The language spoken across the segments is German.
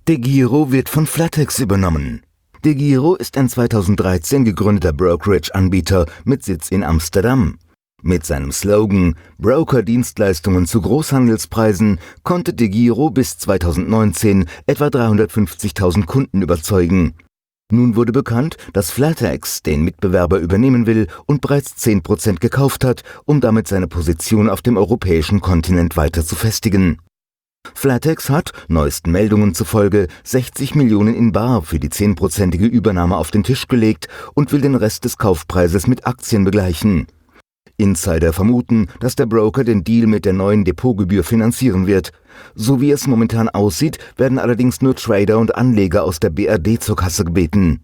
DEGIRO wird von flatex übernommen. DEGIRO ist ein 2013 gegründeter Brokerage-Anbieter mit Sitz in Amsterdam. Mit seinem Slogan »Broker-Dienstleistungen zu Großhandelspreisen« konnte DEGIRO bis 2019 etwa 350.000 Kunden überzeugen. Nun wurde bekannt, dass flatex den Mitbewerber übernehmen will und bereits 10% gekauft hat, um damit seine Position auf dem europäischen Kontinent weiter zu festigen. flatex hat, neuesten Meldungen zufolge, 60 Millionen in bar für die 10%ige Übernahme auf den Tisch gelegt und will den Rest des Kaufpreises mit Aktien begleichen. Insider vermuten, dass der Broker den Deal mit der neuen Depotgebühr finanzieren wird. So wie es momentan aussieht, werden allerdings nur Trader und Anleger aus der BRD zur Kasse gebeten.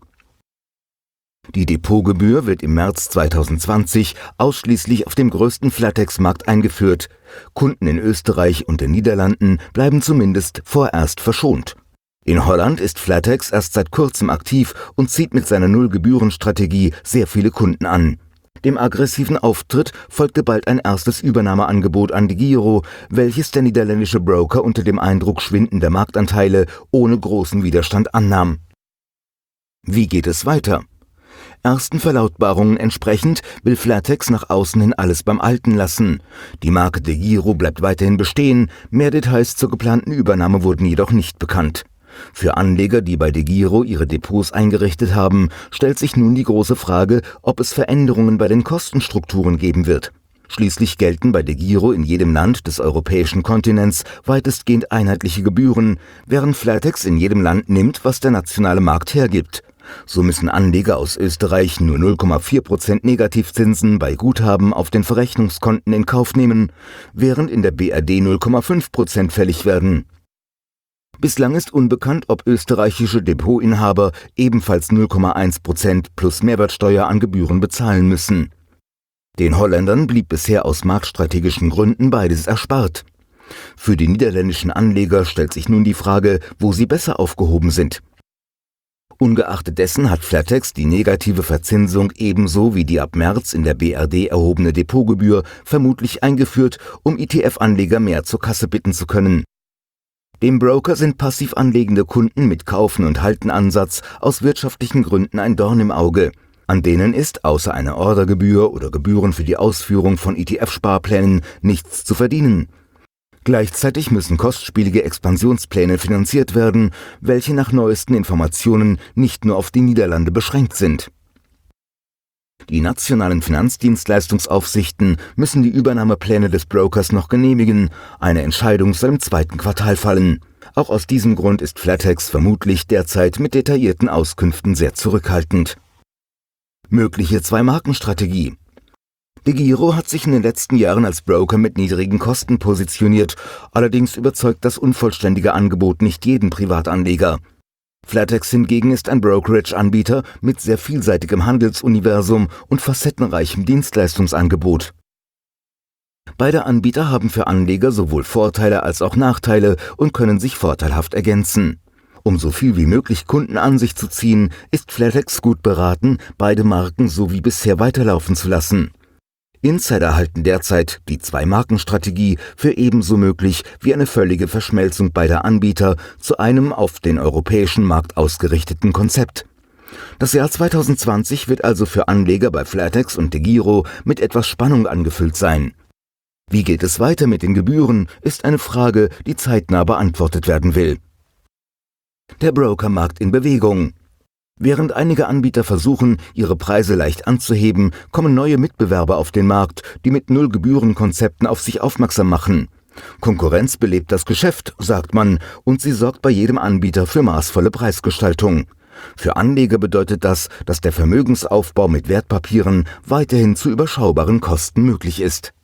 Die Depotgebühr wird im März 2020 ausschließlich auf dem größten flatex-Markt eingeführt. Kunden in Österreich und den Niederlanden bleiben zumindest vorerst verschont. In Holland ist flatex erst seit kurzem aktiv und zieht mit seiner Null-Gebühren-Strategie sehr viele Kunden an. Dem aggressiven Auftritt folgte bald ein erstes Übernahmeangebot an DEGIRO, welches der niederländische Broker unter dem Eindruck schwindender Marktanteile ohne großen Widerstand annahm. Wie geht es weiter? Ersten Verlautbarungen entsprechend will flatex nach außen hin alles beim Alten lassen. Die Marke DEGIRO bleibt weiterhin bestehen, mehr Details zur geplanten Übernahme wurden jedoch nicht bekannt. Für Anleger, die bei DEGIRO ihre Depots eingerichtet haben, stellt sich nun die große Frage, ob es Veränderungen bei den Kostenstrukturen geben wird. Schließlich gelten bei DEGIRO in jedem Land des europäischen Kontinents weitestgehend einheitliche Gebühren, während flatex in jedem Land nimmt, was der nationale Markt hergibt. So müssen Anleger aus Österreich nur 0,4% Negativzinsen bei Guthaben auf den Verrechnungskonten in Kauf nehmen, während in der BRD 0,5% fällig werden. Bislang ist unbekannt, ob österreichische Depotinhaber ebenfalls 0,1% plus Mehrwertsteuer an Gebühren bezahlen müssen. Den Holländern blieb bisher aus marktstrategischen Gründen beides erspart. Für die niederländischen Anleger stellt sich nun die Frage, wo sie besser aufgehoben sind. Ungeachtet dessen hat flatex die negative Verzinsung ebenso wie die ab März in der BRD erhobene Depotgebühr vermutlich eingeführt, um ETF-Anleger mehr zur Kasse bitten zu können. Dem Broker sind passiv anlegende Kunden mit Kaufen- und Haltenansatz aus wirtschaftlichen Gründen ein Dorn im Auge. An denen ist außer einer Ordergebühr oder Gebühren für die Ausführung von ETF-Sparplänen nichts zu verdienen. Gleichzeitig müssen kostspielige Expansionspläne finanziert werden, welche nach neuesten Informationen nicht nur auf die Niederlande beschränkt sind. Die nationalen Finanzdienstleistungsaufsichten müssen die Übernahmepläne des Brokers noch genehmigen. Eine Entscheidung soll im 2. Quartal fallen. Auch aus diesem Grund ist flatex vermutlich derzeit mit detaillierten Auskünften sehr zurückhaltend. Mögliche Zwei-Marken-Strategie. DEGIRO hat sich in den letzten Jahren als Broker mit niedrigen Kosten positioniert, allerdings überzeugt das unvollständige Angebot nicht jeden Privatanleger. flatex hingegen ist ein Brokerage-Anbieter mit sehr vielseitigem Handelsuniversum und facettenreichem Dienstleistungsangebot. Beide Anbieter haben für Anleger sowohl Vorteile als auch Nachteile und können sich vorteilhaft ergänzen. Um so viel wie möglich Kunden an sich zu ziehen, ist flatex gut beraten, beide Marken so wie bisher weiterlaufen zu lassen. Insider halten derzeit die Zwei-Marken-Strategie für ebenso möglich wie eine völlige Verschmelzung beider Anbieter zu einem auf den europäischen Markt ausgerichteten Konzept. Das Jahr 2020 wird also für Anleger bei flatex und DEGIRO mit etwas Spannung angefüllt sein. Wie geht es weiter mit den Gebühren, ist eine Frage, die zeitnah beantwortet werden will. Der Brokermarkt in Bewegung. Während einige Anbieter versuchen, ihre Preise leicht anzuheben, kommen neue Mitbewerber auf den Markt, die mit Null-Gebühren-Konzepten auf sich aufmerksam machen. Konkurrenz belebt das Geschäft, sagt man, und sie sorgt bei jedem Anbieter für maßvolle Preisgestaltung. Für Anleger bedeutet das, dass der Vermögensaufbau mit Wertpapieren weiterhin zu überschaubaren Kosten möglich ist.